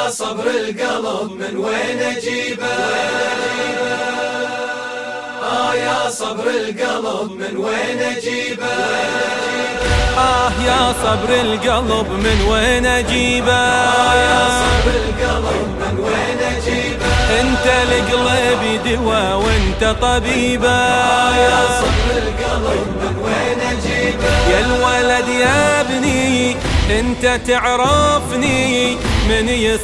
صبر القلب من وين اجيبه؟ يا صبر القلب من وين اجيبه؟ يا صبر القلب من وين اجيبه؟ يا صبر القلب من وين اجيبه؟ انت لقلبي دوا وانت طبيبه. يا صبر القلب من وين اجيبه؟ يا الولد يا ابني انت تعرفني من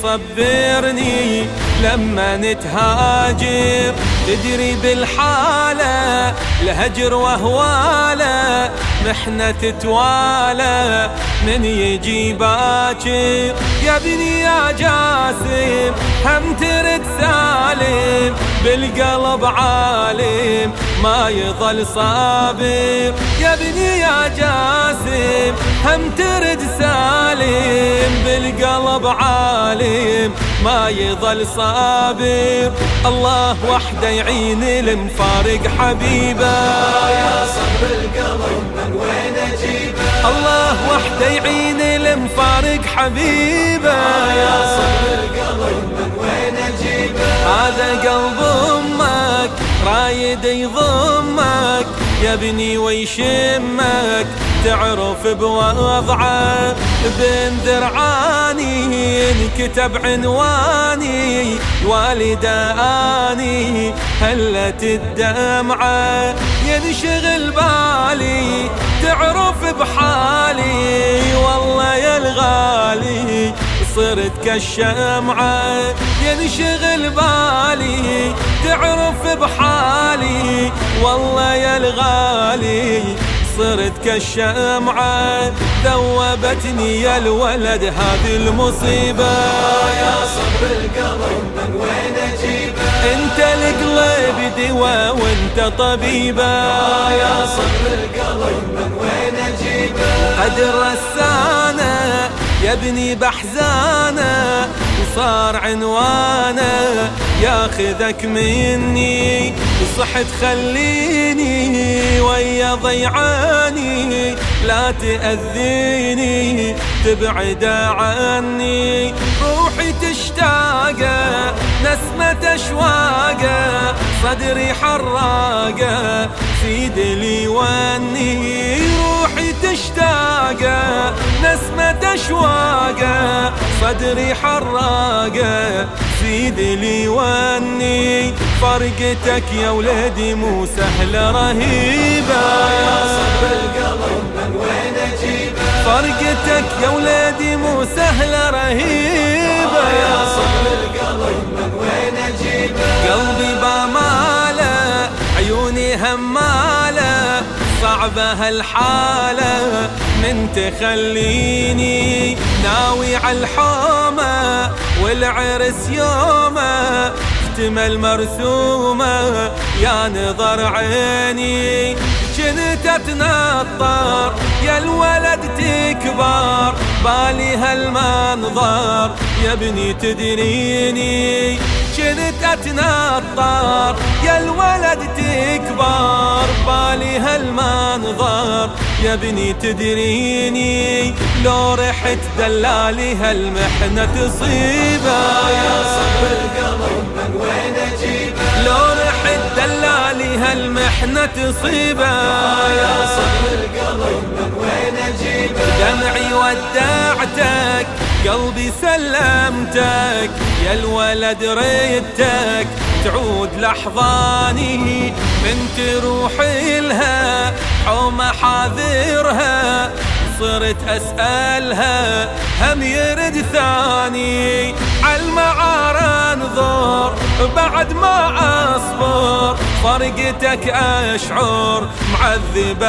يصبرني لما نتهاجر، تدري بالحالة الهجر وهواله محنة تتوالى من يجي باكر. يا ابني يا جاسم هم ترد سالم بالقلب عالم ما يظل صابر. يا ابني يا جاسم هم ترد سالم بالقلب عالم ما يظل صابر. الله وحده يعين المفارق حبيبه. يا صبر القلب من وين اجيبه؟ الله وحده يعين المفارق حبيبه. يا صبر القلب من وين اجيبه؟ هذا قلب امك رايد يضمك يا ابني ويشمك، تعرف بوضعه بين ذرعاني انكتب عنواني والده اني هلت الدمعه ينشغل بالي تعرف بحالي. والله يا الغالي صرت كالشمعه ينشغل بالي تعرف بحالي. والله يا الغالي صرت كالشمعة ذوبتني يا الولد هذه المصيبة. يا صبر القلب من وين اجيبه؟ انت لقلبي دوا وانت طبيبة. يا صبر القلب من وين اجيبه؟ قد رسانه يا ابني بحزانه وصار عنوانه ياخذك مني صحت خليني ويا ضيعاني لا تأذيني تبعد عني. روحي تشتاقه نسمة اشواقه صدري حراقه سيد لي وني. روحي تشتاقه نسمة اشواقه صدري حراقه سيد لي وني. فرقتك يا ولدي مو سهلة رهيبة. يا صبر القلب من وين اجيبه؟ فرقتك يا ولدي مو سهلة رهيبة. يا صبر القلب من وين اجيبه؟ قلبي باماله عيوني هماله صعبة هالحالة من تخليني ناوي عالحومة والعرس يومه احتمل مرسومة يا نظر عيني. جنت اتنطر يا الولد تكبر بالي هالمنظر يا ابني تدريني. جنت اتنطر يا الولد تكبر بالي هالمنظر يا ابني تدريني. لو رحت دلالي هالمحنة تصيبه. يا صبر القلب من وين اجيبه؟ لو رحت دلالي هالمحنة تصيبه. يا صبر القلب من وين اجيبه؟ دمعي ودعتك قلبي سلمتك يا الولد ريتك تعود لحظاني من تروح إلها حومة حاذرها. صرت أسألها هم يرد ثاني عالمعار انظر بعد ما أصبر فرقتك أشعر معذبة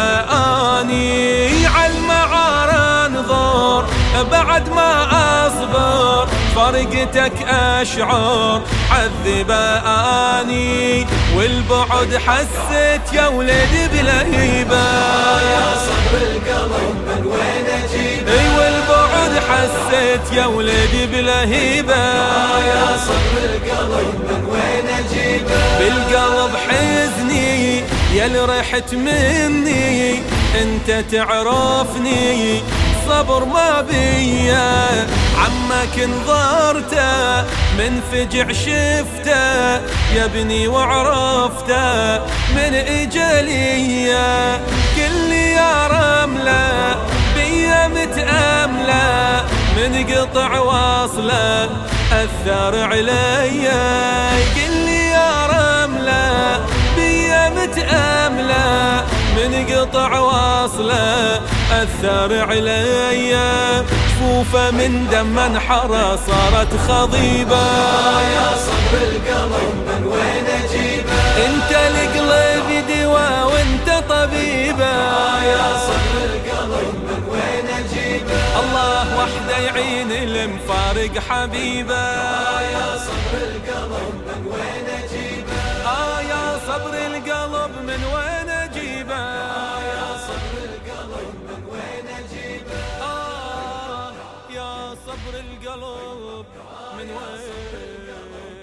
أني. عالمعار انظر بعد ما أصبر فرقتك أشعر عذبة أني. والبعد حسيت يا ولدي بلهيبة. يا صبر القلب من وين اجيبه؟ اي والبعد حسيت يا ولدي بلهيبة. يا صبر القلب من وين اجيبه؟ بالقلب حزني يا اللي رحت مني انت تعرفني صبر ما بيا عم لكن ضرته من فجع شفته يا ابني وعرفته من إجلية. كل يا رملة بيا متأملة من قطع واصله أثر عليا. كل يا رملة بيا متأملة من قطع واصله أثر عليا. جفوفه من دم انحرى صارت خضيبة. يا صبر القلب من وين اجيبه؟ انت القلب دوا وانت طبيبه. يا صبر القلب من وين اجيبه؟ الله وحده يعين المفارق حبيبه. يا صبر القلب من وين اجيبه؟ يا صبر القلب من وين اجيبه؟ يا صبر القلب من وين اجيبه؟ يا صبر القلب من وين